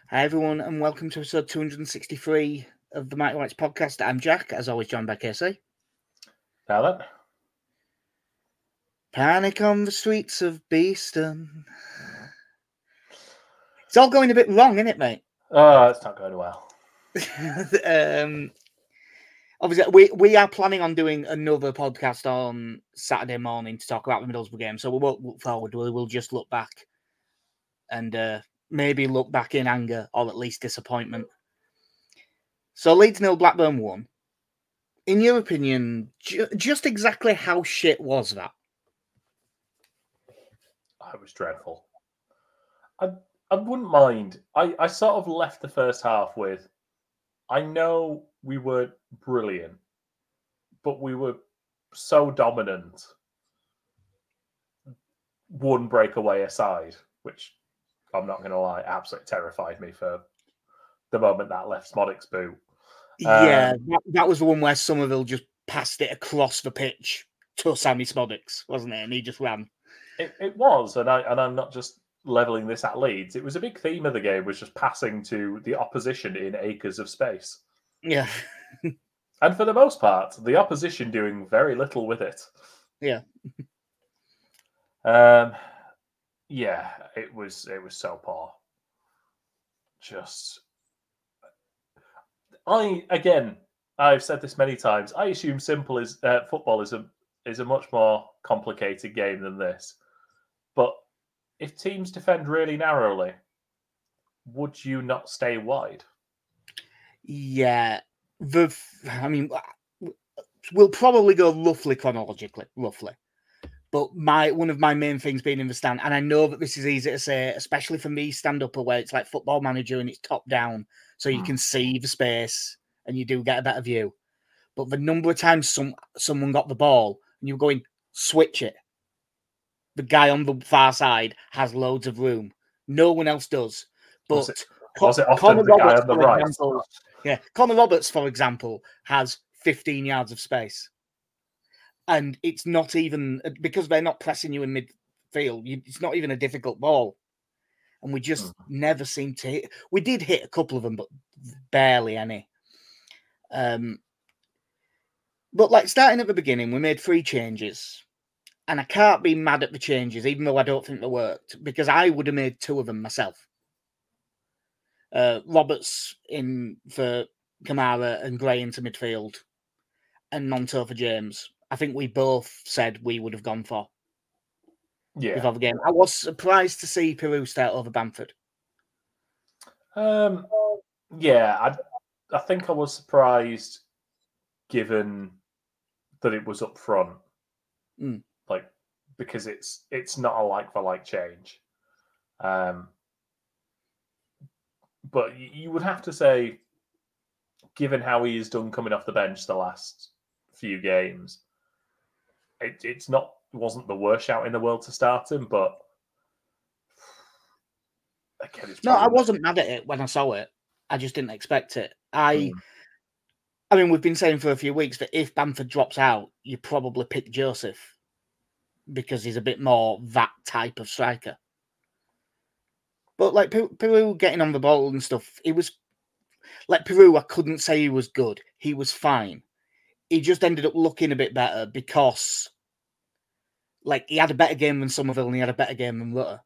Hi, everyone, and welcome to episode 263 of the Mighty Whites podcast. I'm Jack, as always, joined by Casey. Alan? Panic on the streets of Beeston. It's all going a bit wrong, isn't it, mate? Oh, it's not going well. Obviously, we are planning on doing another podcast on Saturday morning to talk about the Middlesbrough game, so we won't look forward. We'll just look back and maybe look back in anger or at least disappointment. So Leeds 0, Blackburn 1. In your opinion, just exactly how shit was that? It was dreadful. I wouldn't mind. I sort of left the first half with, I know we were brilliant, but we were so dominant. One breakaway aside, which I'm not going to lie, absolutely terrified me for the moment that left Smodic's boot. Yeah, that was the one where Somerville just passed it across the pitch to Sammy Smodix, wasn't it? And he just ran. It was, and I'm not just levelling this at Leeds. It was a big theme of the game, was just passing to the opposition in acres of space. Yeah. And for the most part, the opposition doing very little with it. Yeah. Yeah, it was so poor. Just, I've said this many times. I assume football is a much more complicated game than this. But if teams defend really narrowly, would you not stay wide? Yeah. We'll probably go roughly chronologically, But one of my main things being in the stand, and I know that this is easy to say, especially for me, stand up where it's like Football Manager and it's top down, so you can see the space and you do get a better view. But the number of times someone got the ball and you're going, switch it. The guy on the far side has loads of room. No one else does. But was it often the guy on the right? Connor Roberts, for example, has 15 yards of space. And it's not even, because they're not pressing you in midfield, it's not even a difficult ball. And we just never seem to hit. We did hit a couple of them, but barely any. But like starting at the beginning, we made 3 changes. And I can't be mad at the changes, even though I don't think they worked, because I would have made 2 of them myself. Roberts in for Kamara and Gray into midfield, and Monto for James. I think we both said we would have gone for before the game. I was surprised to see Peru start over Bamford. Yeah, I think I was surprised, given that it was up front. Like, because it's not a like for like change. But you would have to say, given how he has done coming off the bench the last few games, it wasn't the worst shout in the world to start him, but again, I wasn't mad at it when I saw it. I just didn't expect it. I mean, we've been saying for a few weeks that if Bamford drops out, you probably pick Joseph because he's a bit more that type of striker. But like Peru getting on the ball and stuff, it was like Peru. I couldn't say he was good. He was fine. He just ended up looking a bit better because, like, he had a better game than Somerville and he had a better game than Rutter.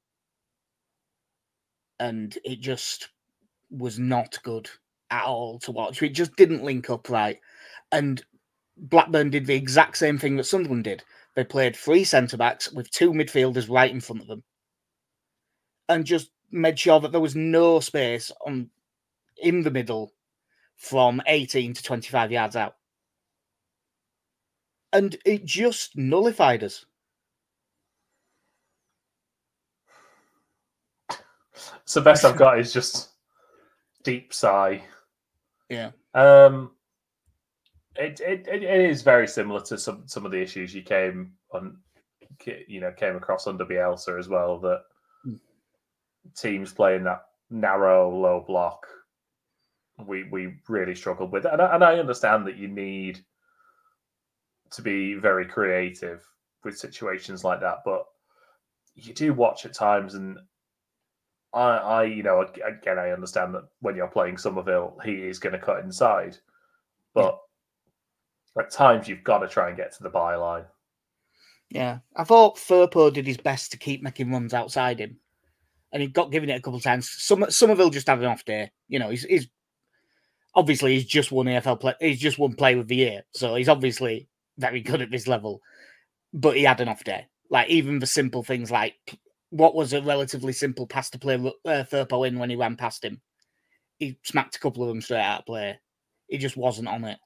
And it just was not good at all to watch. It just didn't link up right. And Blackburn did the exact same thing that Sunderland did. They played 3 centre-backs with 2 midfielders right in front of them and just made sure that there was no space in the middle from 18 to 25 yards out. And it just nullified us. So best I've got is just deep sigh. Yeah. It is very similar to some of the issues you came across under Bielsa as well, that teams playing that narrow, low block, we really struggled with. And I understand that you need to be very creative with situations like that, but you do watch at times and I understand that when you're playing Somerville, he is going to cut inside, but at times you've got to try and get to the byline. Yeah, I thought Firpo did his best to keep making runs outside him, and he got given it a couple of times. Somerville just had an off day. He's obviously he's just won AFL play. He's just won Player of the Year, so he's obviously very good at this level. But he had an off day. Like even the simple things like what was a relatively simple pass to play Firpo in when he ran past him, he smacked a couple of them straight out of play. He just wasn't on it.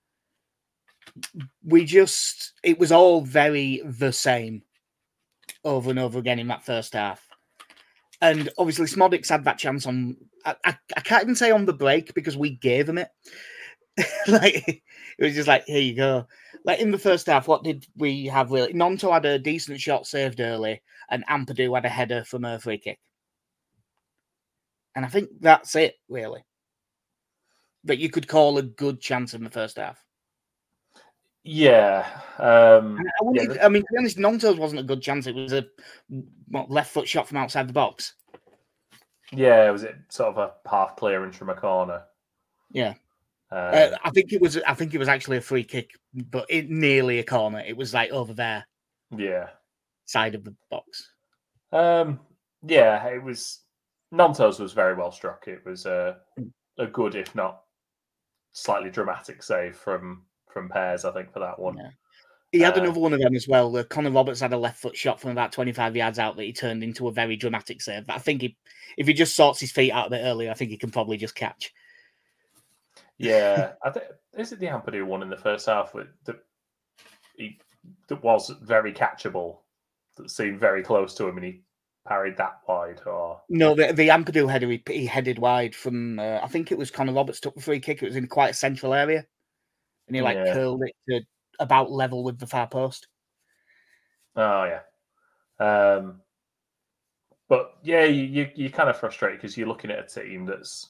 It was all very the same over and over again in that first half. And obviously Smodics had that chance on, I can't even say on the break because we gave him it. Like, it was just like, here you go. Like in the first half, what did we have really? Nonto had a decent shot saved early and Ampadu had a header from a free kick. And I think that's it, really. That you could call a good chance in the first half. Yeah. I mean, to be honest, Nonto's wasn't a good chance. It was a left foot shot from outside the box. Yeah, was it sort of a half clearance from a corner? Yeah. I think it was actually a free kick, but it nearly a corner. It was like over there. Yeah. Side of the box. Yeah, it was Nonto's was very well struck. It was a good, if not slightly dramatic save from Pears, I think, for that one. Yeah. He had another one of them as well. Connor Roberts had a left foot shot from about 25 yards out that he turned into a very dramatic save. But I think if he just sorts his feet out a bit earlier, I think he can probably just catch. Yeah, I think is it the Ampadu one in the first half that was very catchable, that seemed very close to him, and he parried that wide? Or no, the Ampadu header he headed wide from. I think it was Connor Roberts took the free kick. It was in quite a central area, and he curled it to about level with the far post. Oh yeah, but yeah, you're kind of frustrated because you're looking at a team that's,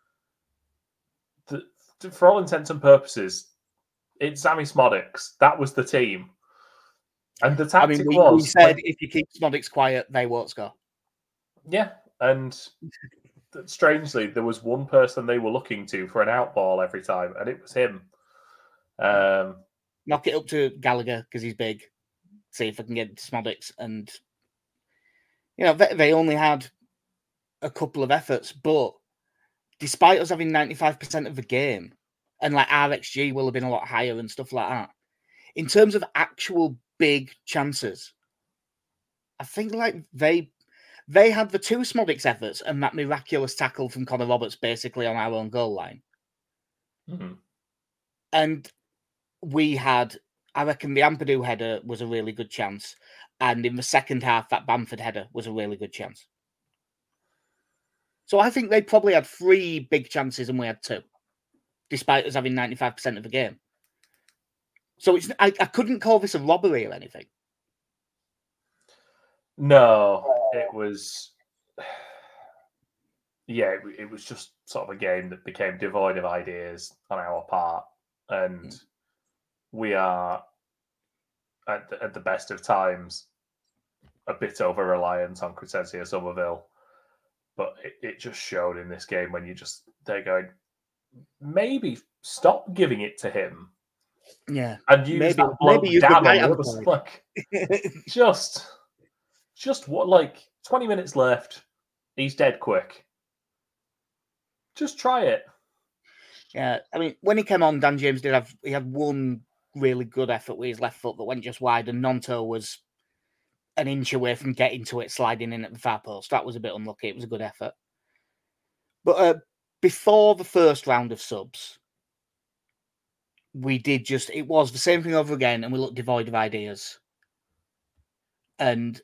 for all intents and purposes, it's Sammy Smodics. That was the team, and the tactic we said if you keep Smodics quiet, they won't score. Yeah, and strangely, there was one person they were looking to for an out ball every time, and it was him. Knock it up to Gallagher because he's big. See if I can get Smodics, and they only had a couple of efforts, but despite us having 95% of the game, and like our XG will have been a lot higher and stuff like that, in terms of actual big chances, I think like they had the two Smodics efforts and that miraculous tackle from Connor Roberts basically on our own goal line. Mm-hmm. And we had, I reckon the Ampadu header was a really good chance. And in the second half, that Bamford header was a really good chance. So I think they probably had 3 big chances and we had 2, despite us having 95% of the game. So I couldn't call this a robbery or anything. No, it was... Yeah, it was just sort of a game that became devoid of ideas on our part. And we are, at the best of times, a bit over-reliant on Crescencio Somerville. But it just showed in this game when they're going, maybe stop giving it to him. Yeah. And use that bloke Dan on the other side. Like, just what, like 20 minutes left. He's dead quick. Just try it. Yeah, I mean, when he came on, Dan James he had one really good effort with his left foot that went just wide, and Nonto was an inch away from getting to it, sliding in at the far post. That was a bit unlucky. It was a good effort. But before the first round of subs, it was the same thing over again, and we looked devoid of ideas. And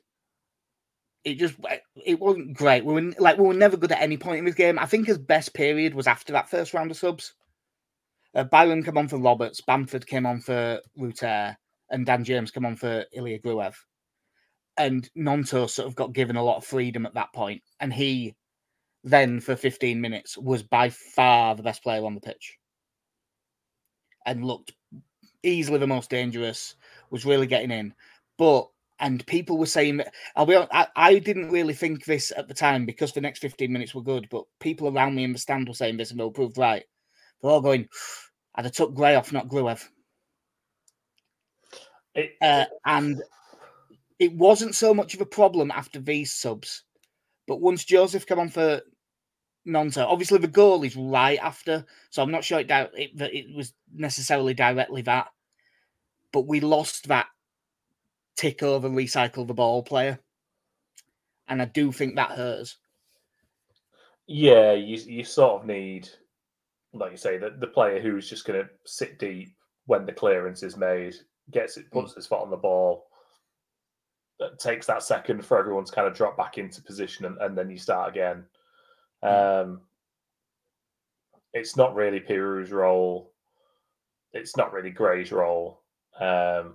it wasn't great. We were never good at any point in this game. I think his best period was after that first round of subs. Byron came on for Roberts, Bamford came on for Ruter, and Dan James came on for Ilya Gruev. And Nonto sort of got given a lot of freedom at that point. And he then, for 15 minutes, was by far the best player on the pitch. And looked easily the most dangerous, was really getting in. But And people were saying, I'll be honest, I didn't really think this at the time because the next 15 minutes were good, but people around me in the stand were saying this and they were proved right. They're all going, I'd have took Gray off, not Gruev. And it wasn't so much of a problem after these subs, but once Joseph came on for Gnonto, obviously the goal is right after, so I'm not sure it was necessarily directly that, but we lost that tick over, recycle the ball player, and I do think that hurts. Yeah, you sort of need, like you say, the player who's just going to sit deep when the clearance is made, puts his foot on the ball, takes that second for everyone to kind of drop back into position, and then you start again. It's not really Pirou's role. It's not really Gray's role. I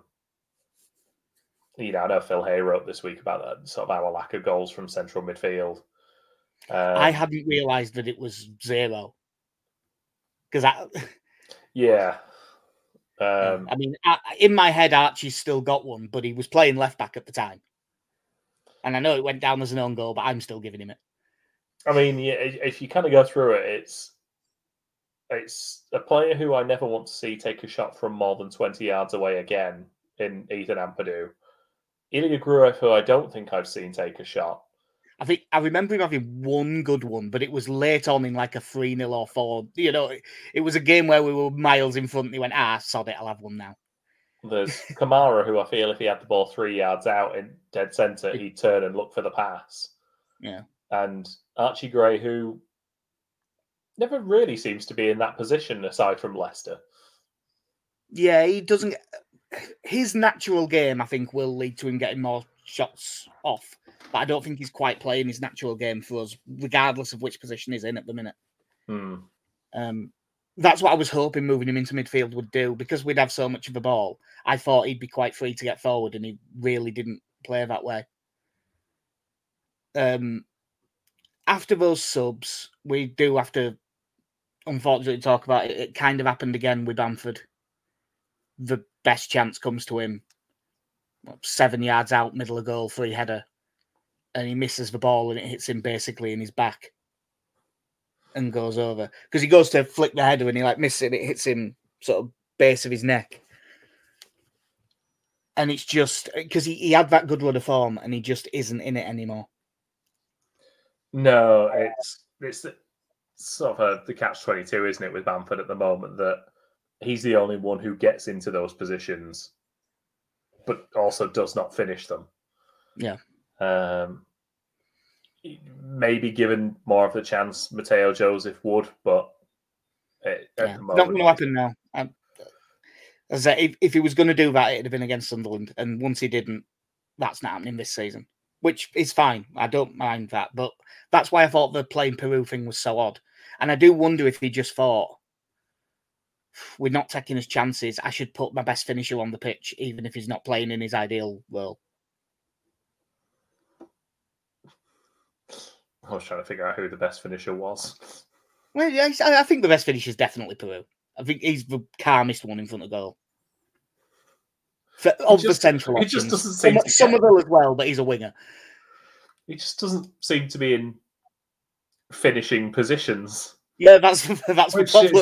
know Phil Hay wrote this week about that, sort of our lack of goals from central midfield. I hadn't realised that it was 0. Yeah. I mean, in my head, Archie's still got one, but he was playing left back at the time. And I know it went down as an own goal, but I'm still giving him it. I mean, yeah, if you kind of go through it, it's a player who I never want to see take a shot from more than 20 yards away again in Ethan Ampadu. Ilya Gruev, who I don't think I've seen take a shot. I remember him having one good one, but it was late on in like a 3-0 or 4. It was a game where we were miles in front and he went, sod it, I'll have one now. There's Kamara, who I feel if he had the ball 3 yards out in dead centre, he'd turn and look for the pass. Yeah. And Archie Gray, who never really seems to be in that position aside from Leicester. Yeah, he doesn't. His natural game, I think, will lead to him getting more shots off. But I don't think he's quite playing his natural game for us, regardless of which position he's in at the minute. That's what I was hoping moving him into midfield would do, because we'd have so much of the ball. I thought he'd be quite free to get forward, and he really didn't play that way. After those subs, we do have to, unfortunately, talk about it. It kind of happened again with Bamford. The best chance comes to him 7 yards out, middle of goal, free header, and he misses the ball and it hits him basically in his back and goes over. Because he goes to flick the header and he misses it and it hits him sort of base of his neck. And it's just because he had that good run of form and he just isn't in it anymore. No, it's sort of the catch-22, isn't it, with Bamford at the moment, that he's the only one who gets into those positions, but also does not finish them. Yeah. Maybe given more of the chance, Mateo Joseph would, but at the moment, not going to happen now. As I say, if he was going to do that, it'd have been against Sunderland, and once he didn't, that's not happening this season, which is fine. I don't mind that, but that's why I thought the playing Peru thing was so odd. And I do wonder if he just thought, we're not taking his chances, I should put my best finisher on the pitch, even if he's not playing in his ideal role. I was trying to figure out who the best finisher was. Well, yeah, I think the best finisher is definitely Peru. I think he's the calmest one in front of goal. The central options. He just doesn't seem Somerville as well, but he's a winger. He just doesn't seem to be in finishing positions. Yeah, that's the problem.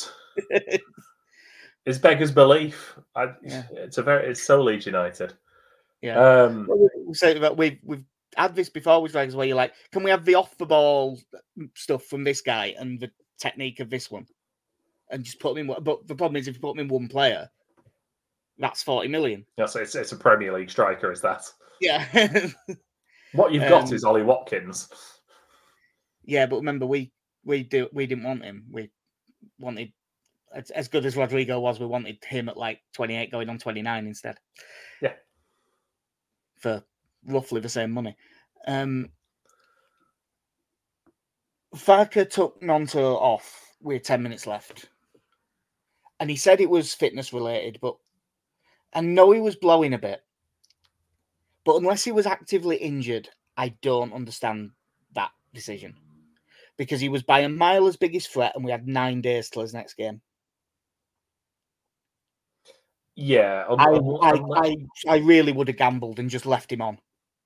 It's beggars belief. It's so Leeds United. Yeah. We've had this before with Dragons where you're like, can we have the off the ball stuff from this guy and the technique of this one, and just put them in? But the problem is, if you put them in one player, that's 40 million. Yeah, so it's a Premier League striker, is that? Yeah. What you've got is Ollie Watkins. Yeah, but remember, we didn't want him. We wanted, as good as Rodrigo was, we wanted him at 28 going on 29 instead. Yeah. For roughly the same money. Farke took Gnonto off with 10 minutes left. And he said it was fitness related, but I know he was blowing a bit. But unless he was actively injured, I don't understand that decision. Because he was by a mile his biggest threat and we had 9 days till his next game. Yeah, I really would have gambled and just left him on.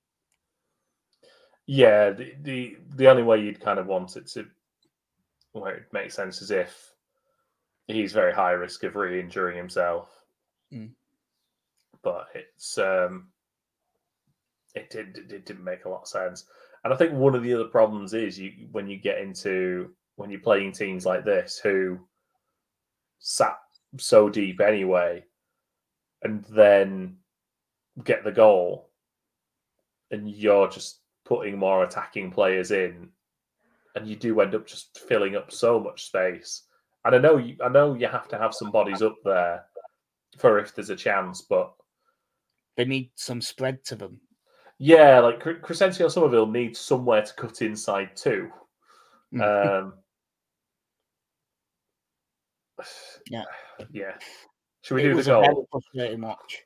Yeah, the only way you'd kind of want it to, where it makes sense, is if he's very high risk of re-injuring himself. But it didn't make a lot of sense. And I think one of the other problems is when you're playing teams like this who sat so deep anyway, and then get the goal, and you're just putting more attacking players in, and you do end up just filling up so much space. And I know you have to have some bodies up there for if there's a chance, but they need some spread to them. Yeah, like Crescencio Somerville needs somewhere to cut inside too. Yeah. Yeah. Should we do the goal? It was a very frustrating watch.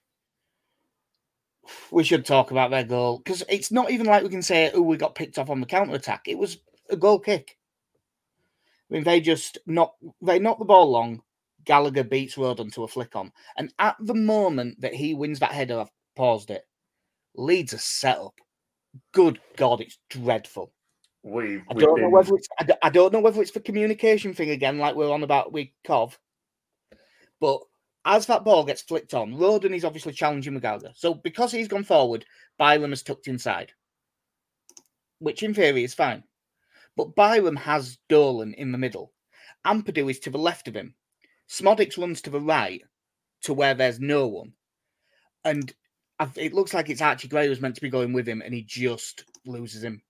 We should talk about their goal, because it's not even like we can say, oh, we got picked off on the counter-attack. It was a goal kick. I mean, they knock the ball long. Gallagher beats Rodon to a flick on. And at the moment that he wins that header, I've paused it, Leeds are set up. Good God, it's dreadful. I don't know whether it's the communication thing again, like we're on about with Cov. But as that ball gets flicked on, Rodon is obviously challenging Gallagher. So because he's gone forward, Byram has tucked inside, which in theory is fine. But Byram has Dolan in the middle. Ampadu is to the left of him. Smodics runs to the right to where there's no one. And it looks like it's Archie Gray who's meant to be going with him, and he just loses him.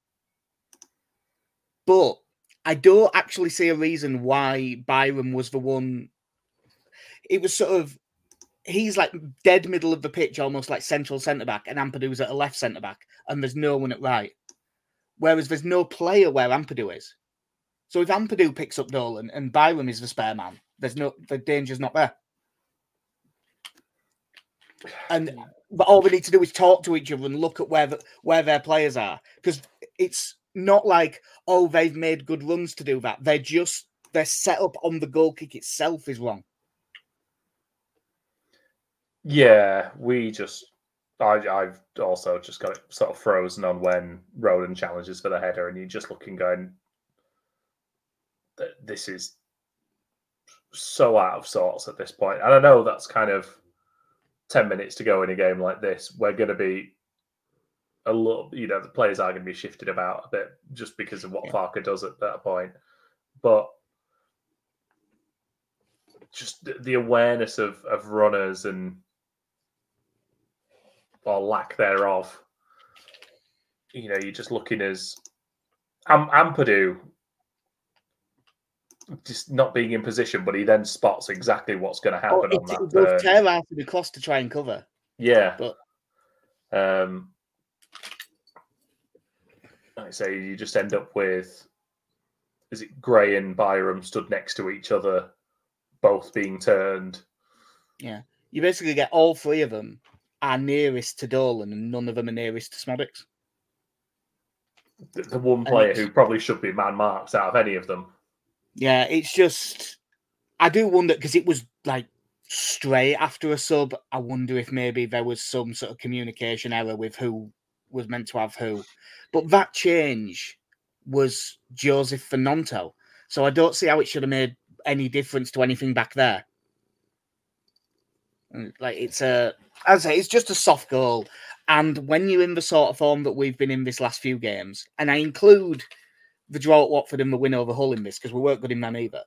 But I don't actually see a reason why Byram was the one. It was sort of, he's like dead middle of the pitch, almost like central centre-back, and Ampadu's at a left centre-back, and there's no one at right. Whereas there's no player where Ampadu is. So if Ampadu picks up Dolan and Byram is the spare man, the danger's not there. But all they need to do is talk to each other and look at where their players are. Because it's not like, oh, they've made good runs to do that. Their setup on the goal kick itself is wrong. Yeah, I've also just got it sort of frozen on when Rodon challenges for the header, and you're just looking going, this is so out of sorts at this point. And I know that's kind of 10 minutes to go in a game like this. We're going to be a little, the players are going to be shifted about a bit just because of what Farke does at that point. But just the awareness of runners or lack thereof, you're just looking as Ampadu just not being in position, but he then spots exactly what's going to happen on that. It goes tear out of the cross to try and cover. Yeah. But like I say, you just end up with, is it Gray and Byram stood next to each other, both being turned. Yeah. You basically get all three of them are nearest to Dolan, and none of them are nearest to Smodics. The one player who probably should be man marked out of any of them. Yeah, it's just, I do wonder, because it was like straight after a sub, I wonder if maybe there was some sort of communication error with who was meant to have who. But that change was Joseph Fernando. So I don't see how it should have made any difference to anything back there. Like, as I say, it's just a soft goal. And when you're in the sort of form that we've been in this last few games, and I include the draw at Watford and the win over Hull in this, because we weren't good in them either.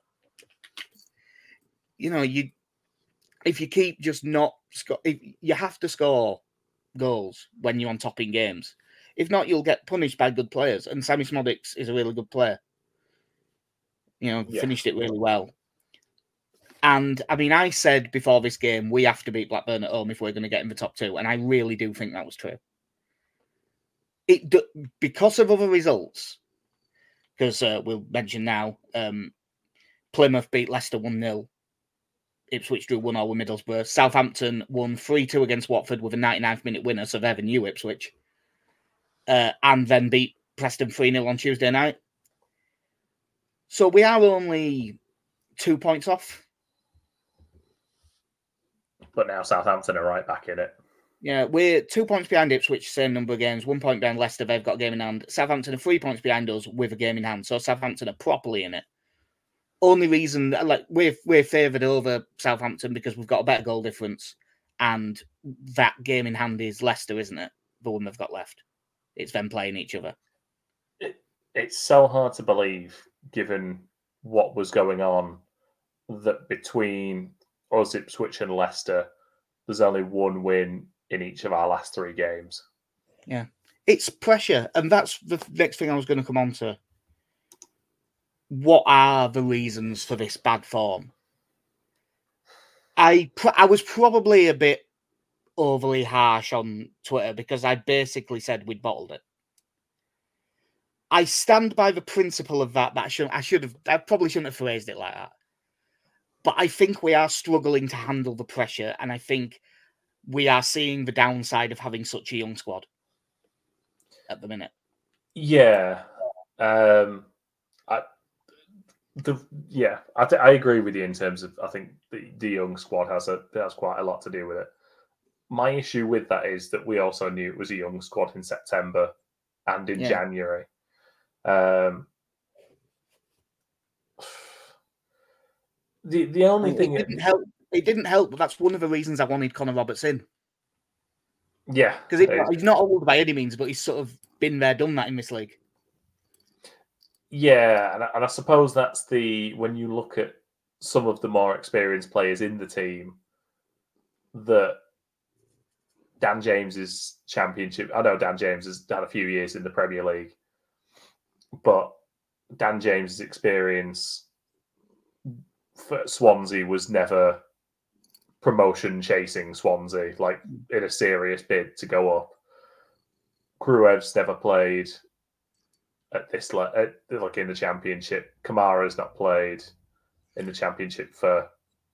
If you keep just not you have to score goals when you're on top in games. If not, you'll get punished by good players. And Sammy Smodics is a really good player. Finished it really well. And I mean, I said before this game, we have to beat Blackburn at home if we're going to get in the top two. And I really do think that was true. Because of other results, because we'll mention now, Plymouth beat Leicester 1-0. Ipswich drew 1-0 with Middlesbrough. Southampton won 3-2 against Watford with a 99th minute winner, so they're the new Ipswich. And then beat Preston 3-0 on Tuesday night. So we are only 2 points off. But now Southampton are right back in it. Yeah, we're 2 points behind Ipswich, same number of games. 1 point behind Leicester, they've got a game in hand. Southampton are 3 points behind us with a game in hand. So Southampton are properly in it. Only reason, like, we're favoured over Southampton because we've got a better goal difference. And that game in hand is Leicester, isn't it? The one they've got left. It's them playing each other. It's so hard to believe, given what was going on, that between us, Ipswich and Leicester, there's only one win in each of our last 3 games. Yeah. It's pressure. And that's the next thing I was going to come on to. What are the reasons for this bad form? I was probably a bit overly harsh on Twitter because I basically said we'd bottled it. I stand by the principle of that. I probably shouldn't have phrased it like that. But I think we are struggling to handle the pressure, and I think we are seeing the downside of having such a young squad at the minute. Yeah, I agree with you in terms of, I think the young squad has quite a lot to do with it. My issue with that is that we also knew it was a young squad in September and in January. The only thing it didn't help, but that's one of the reasons I wanted Connor Roberts in. Yeah, because he's not old by any means, but he's sort of been there, done that in this league. Yeah, and I suppose that's when you look at some of the more experienced players in the team, that Dan James's championship. I know Dan James has had a few years in the Premier League, but Dan James's experience for Swansea was never promotion chasing Swansea, like in a serious bid to go up. Gruev's never played at this like in the Championship. Kamara's not played in the Championship for.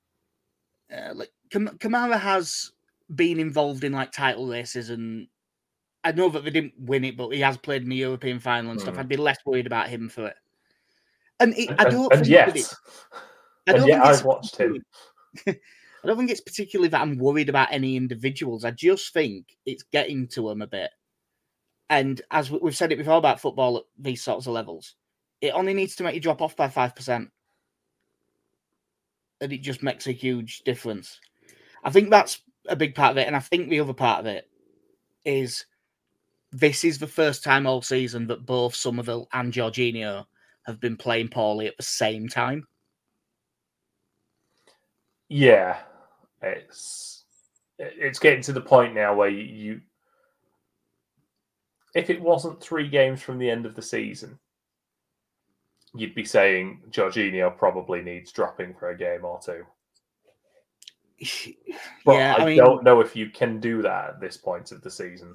Kamara has been involved in like title races, and I know that they didn't win it, but he has played in the European final and stuff. I'd be less worried about him for it. And I've watched him. I don't think it's particularly that I'm worried about any individuals. I just think it's getting to them a bit. And as we've said it before about football at these sorts of levels, it only needs to make you drop off by 5%. And it just makes a huge difference. I think that's a big part of it. And I think the other part of it is this is the first time all season that both Somerville and Jorginho have been playing poorly at the same time. Yeah. It's getting to the point now where you if it wasn't 3 games from the end of the season, you'd be saying Jorginho probably needs dropping for a game or 2. But yeah, I don't know if you can do that at this point of the season.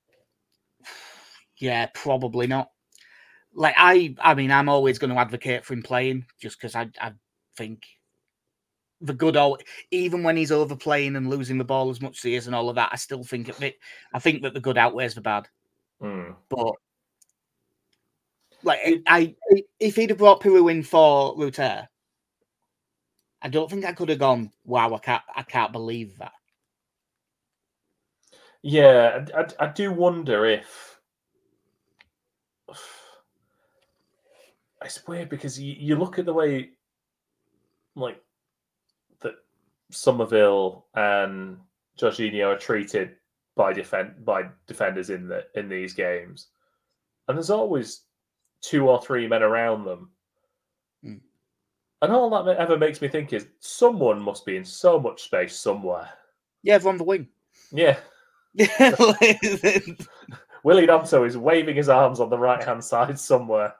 Yeah, probably not. Like I'm always going to advocate for him playing just because I think the good, even when he's overplaying and losing the ball as much as he is and all of that, I still think I think that the good outweighs the bad. But like, if he'd have brought Peru in for Ruter, I don't think I could have gone, wow, I can't believe that. Yeah, I do wonder if it's weird because you look at the way like that Somerville and Jorginho are treated by defenders in these games, and there's always 2 or 3 men around them. And all that ever makes me think is someone must be in so much space somewhere. Yeah, from the wing. Yeah. Willie Gnonto is waving his arms on the right-hand side somewhere.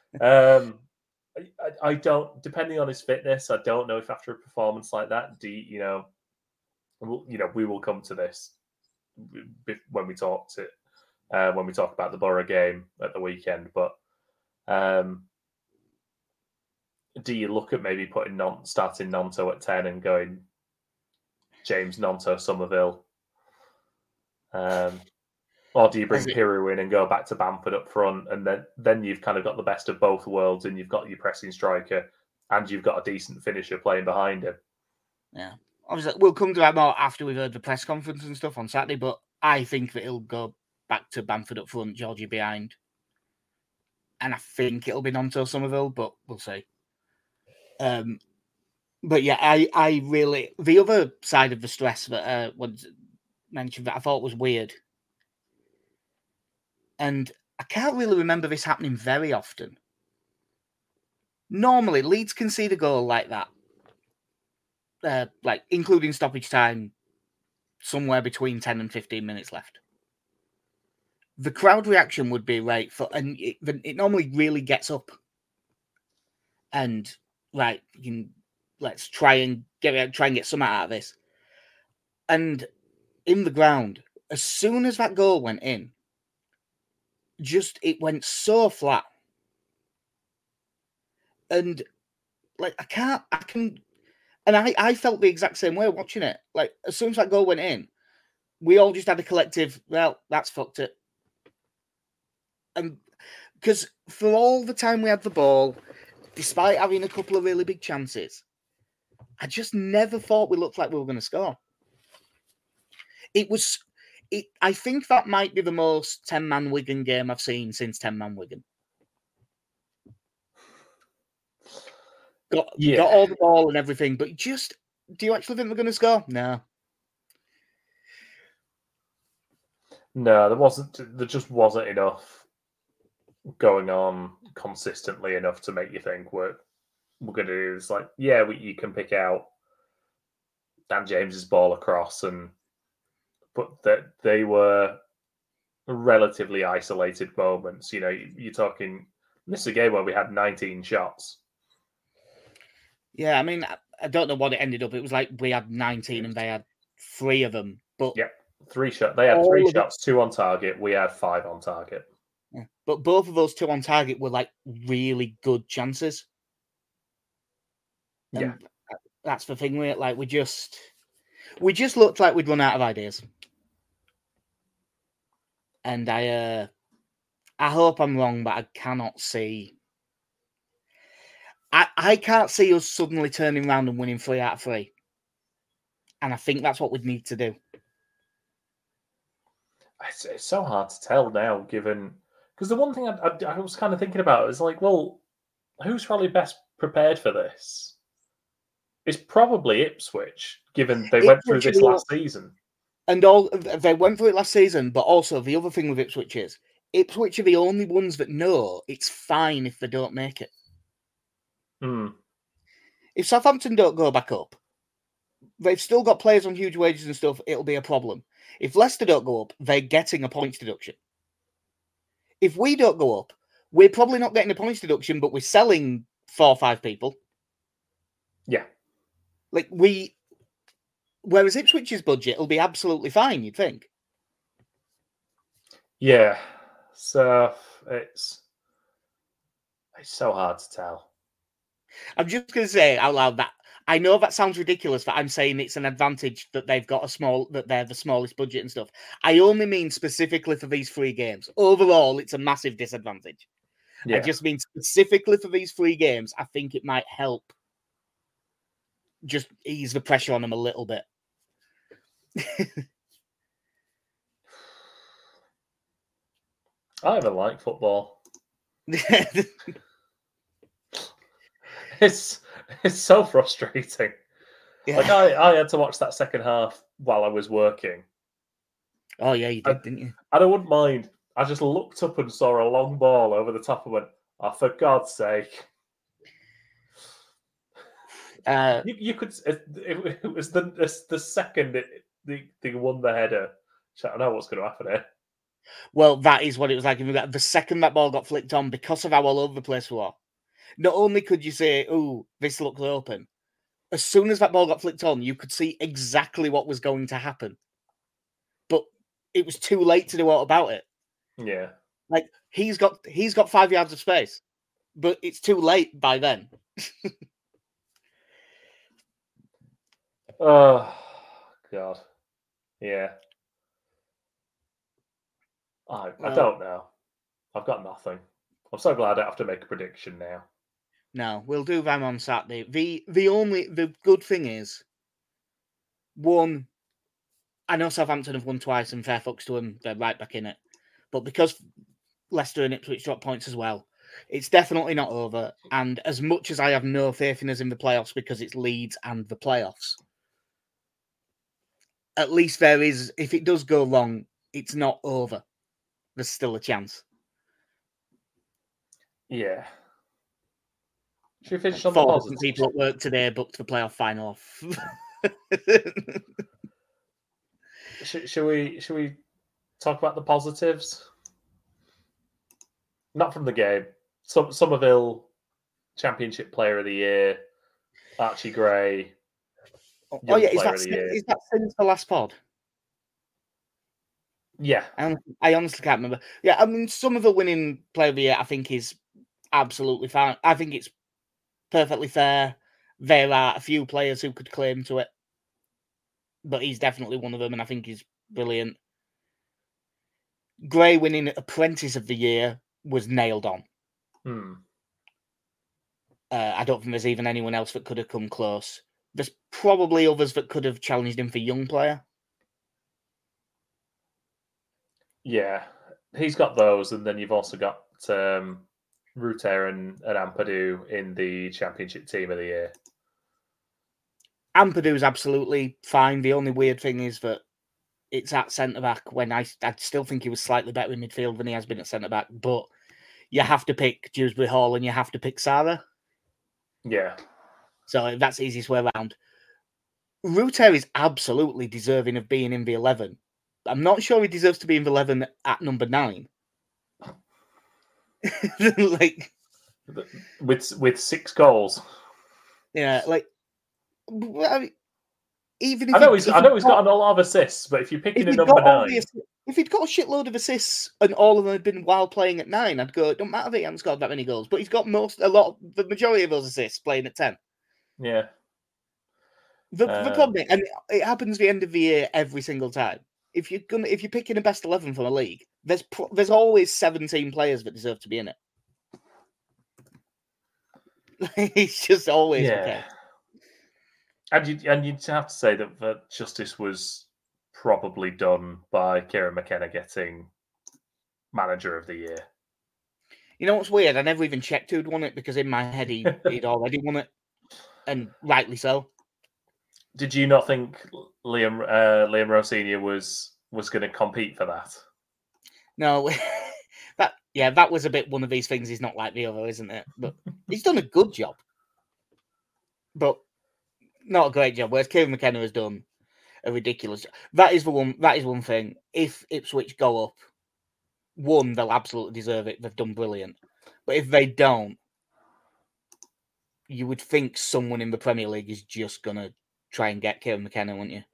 I don't, depending on his fitness, I don't know if after a performance like that, we will come to this when we talk about the Borough game at the weekend. But do you look at maybe starting Gnonto at 10 and going James, Gnonto, Somerville? Or do you bring Peru in and go back to Bamford up front, and then you've kind of got the best of both worlds, and you've got your pressing striker, and you've got a decent finisher playing behind him? Yeah, obviously, we'll come to that more after we've heard the press conference and stuff on Saturday, but I think that it'll go back to Bamford up front, Georgie behind. And I think it'll be Nonto Somerville, but we'll see. But yeah, I really... The other side of the stress that was mentioned that I thought was weird, and I can't really remember this happening very often. Normally, Leeds concede a goal like that, like including stoppage time, somewhere between 10 and 15 minutes left. The crowd reaction would be right, and it normally really gets up. And right, let's try and get some out of this. And in the ground, as soon as that goal went in, it went so flat. And like I felt the exact same way watching it. Like as soon as that goal went in, we all just had a collective, well, that's fucked it. And because for all the time we had the ball, despite having a couple of really big chances, I just never thought we looked like we were going to score. I think that might be the most 10-man Wigan game I've seen since 10-man Wigan. Got all the ball and everything, but do you actually think we're going to score? No. No, there just wasn't enough going on consistently enough to make you think we're going to do this. Like, yeah, you can pick out Dan James's ball across, but that they were relatively isolated moments. You know, you're talking. This is a game where we had 19 shots. Yeah, I mean, I don't know what it ended up. It was like we had 19 and they had 3 of them. But yep, 3 shots. They had 3 shots, 2 on target. We had 5 on target. Yeah. But both of those 2 on target were like really good chances. And yeah, that's the thing with it. Like we just looked like we'd run out of ideas. And I hope I'm wrong, but I cannot see. I can't see us suddenly turning around and winning 3 out of 3. And I think that's what we'd need to do. It's so hard to tell now, given... Because the one thing I was kind of thinking about is like, well, who's probably best prepared for this? It's probably Ipswich, given they went through this last season. And they went through it last season, but also the other thing with Ipswich is Ipswich are the only ones that know it's fine if they don't make it. If Southampton don't go back up, they've still got players on huge wages and stuff, it'll be a problem. If Leicester don't go up, they're getting a points deduction. If we don't go up, we're probably not getting a points deduction, but we're selling 4 or 5 people. Yeah. Like whereas Ipswich's budget will be absolutely fine, you'd think. Yeah. So it's so hard to tell. I'm just going to say out loud that I know that sounds ridiculous, that I'm saying it's an advantage that they've got that they're the smallest budget and stuff. I only mean specifically for these 3 games. Overall, it's a massive disadvantage. Yeah. I just mean specifically for these 3 games, I think it might help just ease the pressure on them a little bit. I even like football. It's so frustrating. Yeah. Like I had to watch that second half while I was working. Oh yeah, you did, didn't you? And I wouldn't mind. I just looked up and saw a long ball over the top and went, "Oh, for God's sake!" You could. It was the second they won the header. I don't know what's going to happen here. Well, that is what it was like. The second that ball got flicked on, because of how all over the place we were, not only could you say, "Oh, this looks open," as soon as that ball got flicked on, you could see exactly what was going to happen. But it was too late to do what about it. Yeah, like he's got 5 yards of space, but it's too late by then. Oh God, yeah. I don't know. I've got nothing. I'm so glad I don't have to make a prediction now. No, we'll do them on Saturday. The good thing is One, I know Southampton have won twice, and fair fucks to them, they're right back in it. But because Leicester and Ipswich dropped points as well, it's definitely not over. And as much as I have no faith in us in the playoffs because it's Leeds and the playoffs, at least there is, if it does go long, it's not over. There's still a chance. Yeah. Should we finish on the 4 positive? people at work today booked the playoff final off. Should we talk about the positives? Not from the game. Somerville, Championship Player of the Year, Archie Gray. Oh yeah, is that since the last pod? Yeah, I honestly can't remember. Yeah, I mean, Somerville winning Player of the Year, I think, is absolutely fine. I think it's perfectly fair. There are a few players who could claim to it, but he's definitely one of them, and I think he's brilliant. Gray winning Apprentice of the Year was nailed on. I don't think there's even anyone else that could have come close. There's probably others that could have challenged him for Young Player. Yeah, he's got those, and then you've also got Ruter and Ampadu in the Championship Team of the Year. Ampadu's absolutely fine. The only weird thing is that it's at centre-back when I still think he was slightly better in midfield than he has been at centre-back, but you have to pick Dewsbury Hall and you have to pick Sarah. Yeah. So that's the easiest way around. Ruter is absolutely deserving of being in the 11. I'm not sure he deserves to be in the 11 at number 9. Like, with 6 goals. Yeah, like, I mean, even if I know he's got a lot of assists, but if you're picking a number 9, if he'd got a shitload of assists and all of them had been while playing at 9, I'd go, it don't matter that he hasn't scored that many goals, but he's got the majority of those assists playing at 10. Yeah. The problem, and it happens at the end of the year every single time. If you're picking a best 11 from a league, there's always 17 players that deserve to be in it. It's just always okay. And you'd have to say that justice was probably done by Kieran McKenna getting Manager of the Year. You know what's weird? I never even checked who'd won it because in my head he'd already won it, and rightly so. Did you not think Liam Rosenior was going to compete for that? No, that was a bit one of these things. He's not like the other, isn't it? But he's done a good job, but not a great job. Whereas Kieran McKenna has done a ridiculous job. That is one thing. If Ipswich go up, one, they'll absolutely deserve it. They've done brilliant. But if they don't, you would think someone in the Premier League is just gonna try and get Kieran McKenna, wouldn't you?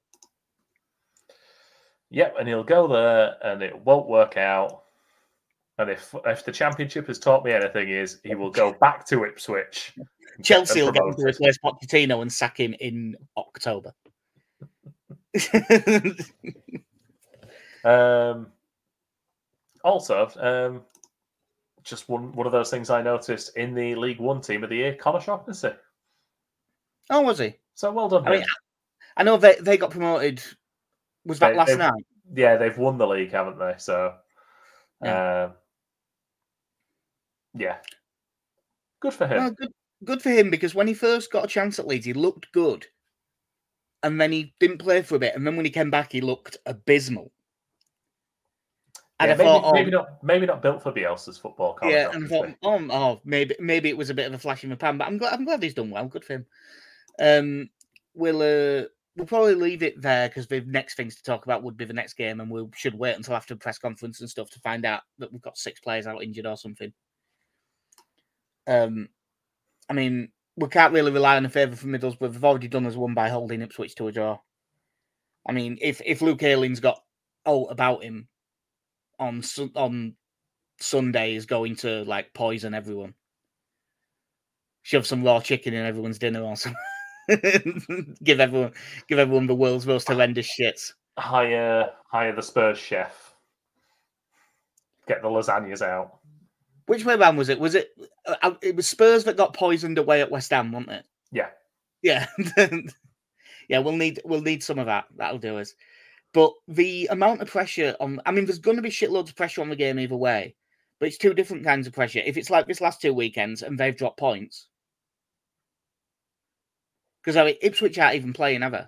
Yep, and he'll go there, and it won't work out. And if the Championship has taught me anything, is he will go back to Ipswich. Chelsea will get him to replace Pochettino and sack him in October. Also, just one of those things I noticed in the League One Team of the Year, Conor Shaughnessy. Oh, was he? So well done. I mean, I know they got promoted. Was that last night? Yeah, they've won the league, haven't they? So, yeah. Good for him. Well, good for him, because when he first got a chance at Leeds, he looked good. And then he didn't play for a bit. And then when he came back, he looked abysmal. And yeah, I thought, maybe not built for Bielsa's football. Yeah, and I thought, maybe it was a bit of a flash in the pan. But I'm glad he's done well. Good for him. We'll probably leave it there, because the next things to talk about would be the next game, and we should wait until after the press conference and stuff to find out that we've got 6 players out injured or something. I mean, we can't really rely on a favour from Middlesbrough. They've already done us one by holding Ipswich to a draw. I mean, if Luke Ayling's got about him on Sunday, is going to like poison everyone, shove some raw chicken in everyone's dinner or something. give everyone the world's most horrendous shits. Hire the Spurs chef. Get the lasagnas out. Which way round was it? Was it Spurs that got poisoned away at West Ham, wasn't it? Yeah. Yeah. Yeah, we'll need some of that. That'll do us. But the amount of pressure there's going to be shitloads of pressure on the game either way. But it's two different kinds of pressure. If it's like this last 2 weekends and they've dropped points, because Ipswich aren't even playing ever.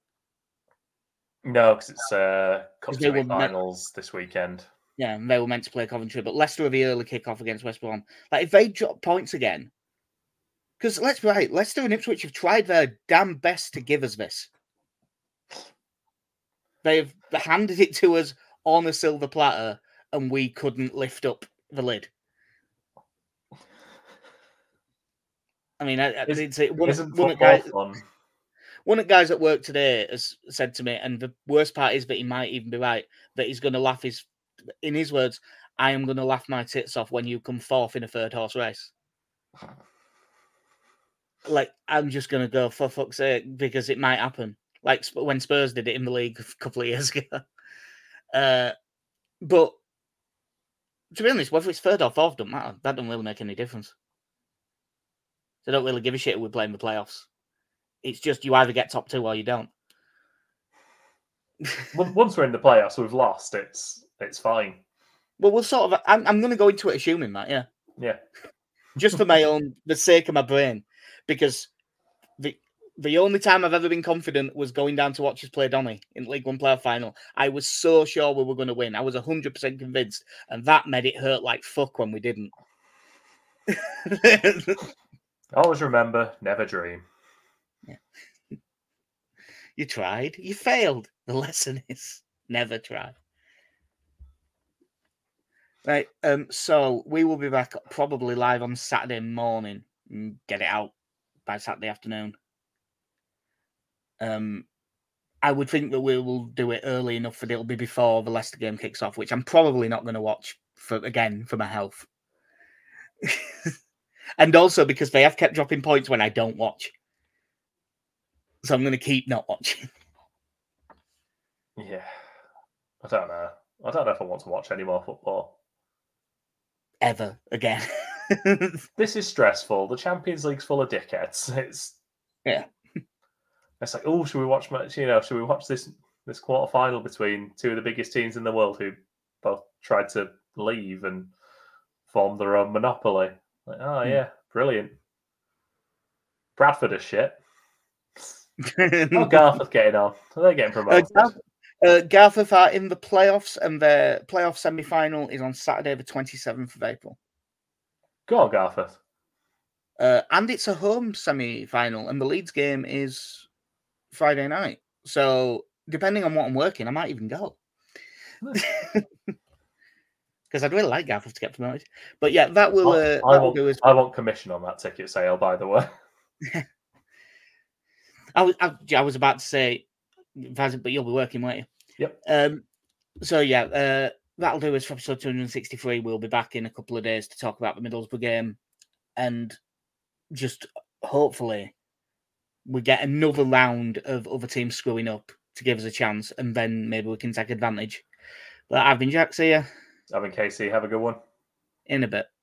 No, because it's Cup semi-finals this weekend. Yeah, and they were meant to play Coventry, but Leicester are the early kick-off against West Brom. Like, if they drop points again, because let's be right, Leicester and Ipswich have tried their damn best to give us this. They've handed it to us on a silver platter, and we couldn't lift up the lid. I mean, one of the guys at work today has said to me, and the worst part is that he might even be right, that he's going to laugh in his words, I am going to laugh my tits off when you come fourth in a third horse race. Like, I'm just going to go, for fuck's sake, because it might happen. Like when Spurs did it in the league a couple of years ago. But to be honest, whether it's third or fourth doesn't matter. That doesn't really make any difference. They don't really give a shit who we're playing the playoffs. It's just you either get top two or you don't. Once we're in the playoffs, we've lost. It's fine. Well, we'll sort of. I'm going to go into it assuming that, yeah. Yeah. Just for the sake of my brain, because the only time I've ever been confident was going down to watch us play Donny in League One playoff final. I was so sure we were going to win. I was 100% convinced, and that made it hurt like fuck when we didn't. Always remember, never dream. Yeah. You tried. You failed. The lesson is never try. Right. So we will be back probably live on Saturday morning and get it out by Saturday afternoon. I would think that we will do it early enough that it'll be before the Leicester game kicks off, which I'm probably not going to watch for my health. And also because they have kept dropping points when I don't watch. So I'm going to keep not watching. Yeah. I don't know. I don't know if I want to watch any more football. Ever again. This is stressful. The Champions League's full of dickheads. It's like, oh, should we watch this quarter-final between two of the biggest teams in the world who both tried to leave and form their own monopoly? Like, oh, yeah, brilliant. Bradford is shit. How Garforth getting on? Are they getting promoted? Garforth are in the playoffs, and their playoff semi-final is on Saturday, the 27th of April. Go on, Garforth. And it's a home semi-final, and the Leeds game is Friday night. So, depending on what I'm working, I might even go. Because I'd really like Garforth to get promoted. But yeah, that will. I want commission on that ticket sale, by the way. I was about to say, but you'll be working, won't you? Yep. So yeah, that'll do us for episode 263. We'll be back in a couple of days to talk about the Middlesbrough game, and just hopefully we get another round of other teams screwing up to give us a chance, and then maybe we can take advantage. But I've been Jack. See ya. I've been Casey. Have a good one. In a bit.